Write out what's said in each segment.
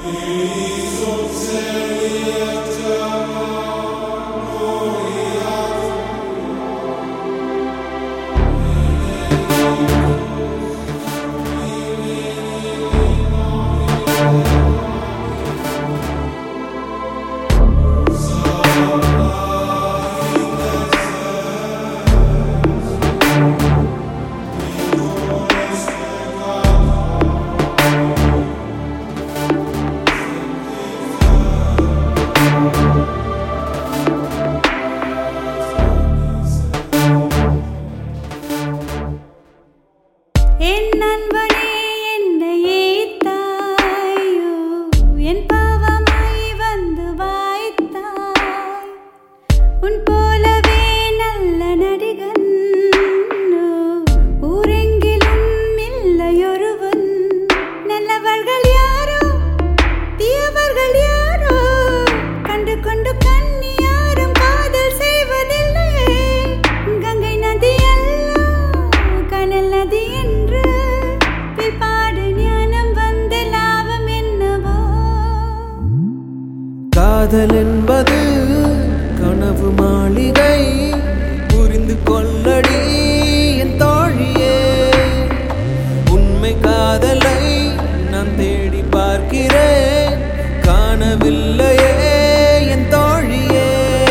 காதல் என்பது கனவு மாளிகை புரிந்து கொள்ளடி என் தோழியே உண்மை காதலை நான் தேடி பார்க்கிறேன் காணவில்லையே என் தோழியே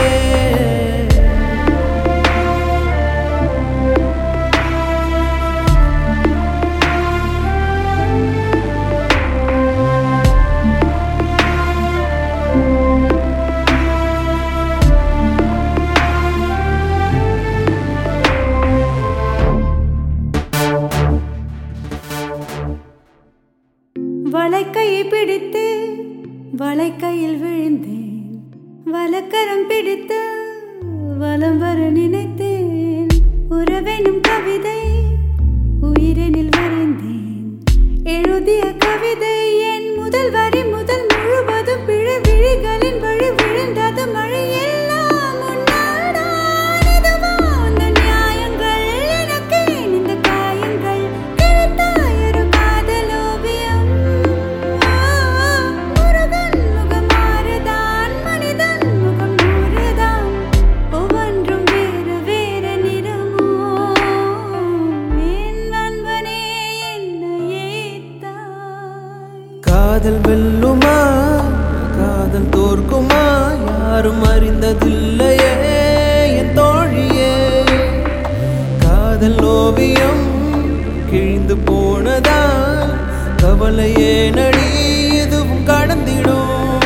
வளைக்கையை பிடித்து வளைக்கையில் விழுந்தேன் வலக்கரம் பிடித்து வலம் வர நினைத்தேன் உறவெனும் கவிதை உயிரெனில் வரைந்தேன் எழுதிய கவிதை என் முதல் வரி முதல் முழுவதும் பிழை விழிகளின் வழி விழுந்தது மழை எல்லாம் உன்னால்தான் இதுவா அந்த நியாயங்கள் எனக்கு இந்த காயங்கள் கிழித்தாய் ஒரு காதல் ஓவியம் முருகன் முகம் மாறுதான் மனிதன் முகம் நூறுதான் ஒவ்வொன்றும் வேறு வேறு நிறமோ என் நண்பனே என்னை ஏத்தாய் காதல் வெல்லுமா காதல் தோற்குமா யாரும் அறிந்ததில்லையே என் தோழியே காதல் ஓவியம் கிழிந்து போனதால் கவலையே நடி எதுவும் கடந்திடும்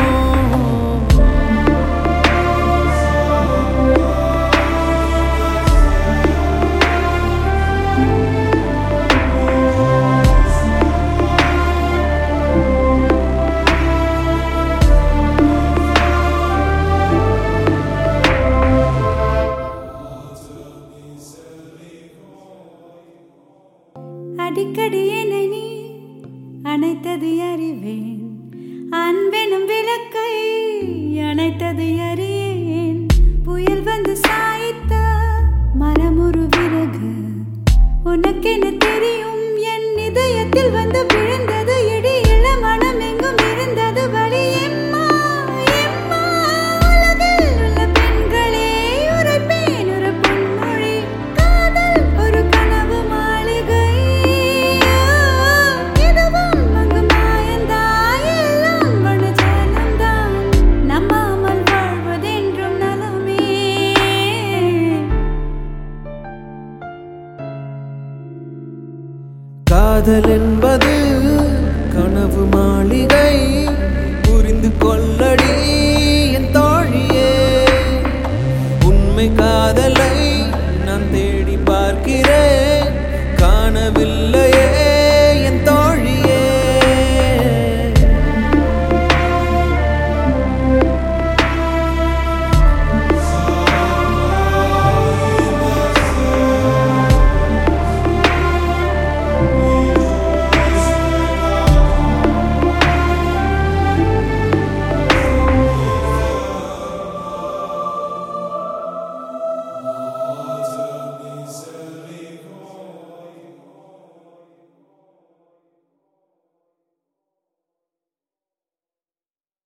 அடிக்கடி என்னை நீ அணைத்தது அறிவேன் அன்பெனும் விளக்கை அணைத்தது அறியேன் புயல் வந்து சாய்த்த மரமொரு விறகு உனக்கென தெரியும் என் இதயத்தில் வந்து விழுந்தது இடி இள மனம் எங்கும் இருந்தது வழி எம்மா எம்மா உலகில் உள்ள பெண்களே உரைப்பேன் ஒரு பொன்மொழி காதல் ஒரு கனவு மாளிகை இதுவும் அங்கு மாயந்தான் எல்லாம் வனஜாலம்தான் நம்பாமல் வாழ்வதென்றும் நலமே காதல் என்பது